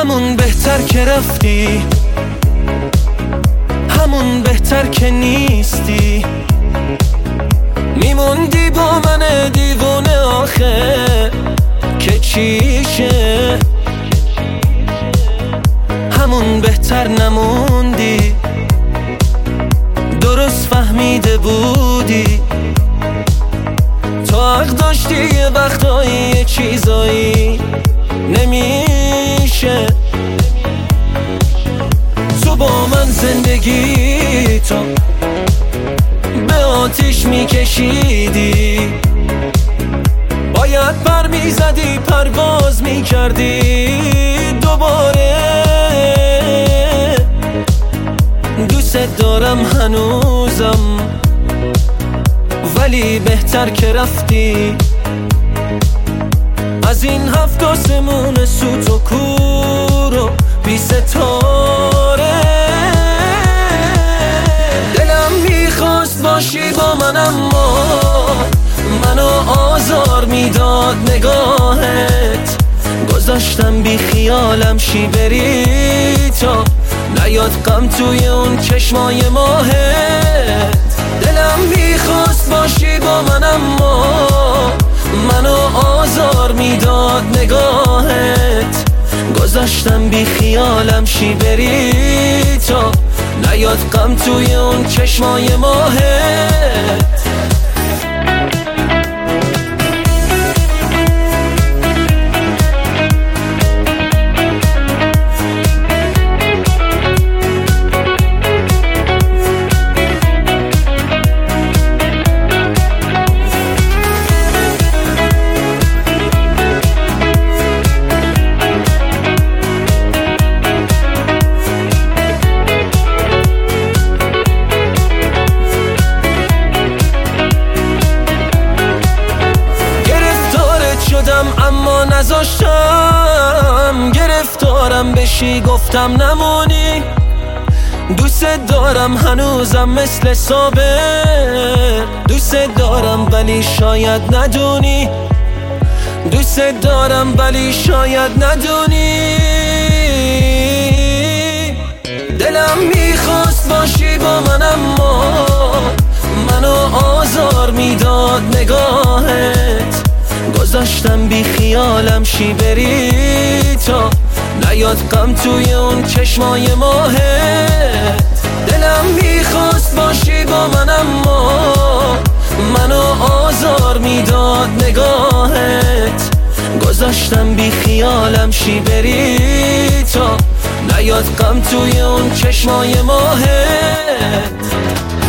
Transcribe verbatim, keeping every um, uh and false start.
همون بهتر که رفتی، همون بهتر که نیستی. میموندی با من دیوونه آخه که چیشه، همون بهتر نموندی. درست فهمیده بودی، تو حق داشتی یه وقتایی یه چیزایی نمیشه. تو با من زندگی تو به آتیش میکشیدی، باید پر میزدی پرواز میکردی دوباره. دوست دارم هنوزم ولی بهتر که رفتی. از این هفت آسمون سوت و کور و بی ستاره، دلم میخواست باشی با من اما منو آزار میداد نگاهت. گذاشتم بی خیالم شی بری تا نیاد غم توی اون چشمای ماهت. دلم میخواست باشی با من اما منو آزار میداد نگاهت. گذاشتم بی خیالم شی بری تا نیاد غم توی اون چشمای ماهت. اما نذاشتم گرفتارم بشی، گفتم نمونی. دوست دارم هنوزم مثل صابر، دوست دارم ولی شاید ندونی. دوست دارم ولی شاید ندونی. دلم میخواست باشی با من اما منو آزار میداد نگاهت. گذاشتم بی خیالم شی بری تا نیاد غم توی اون چشمای ماهت. دلم میخواست باشی با من اما منو آزار میداد نگاهت. گذاشتم بی خیالم شی بری تا نیاد غم توی اون چشمای ماهت.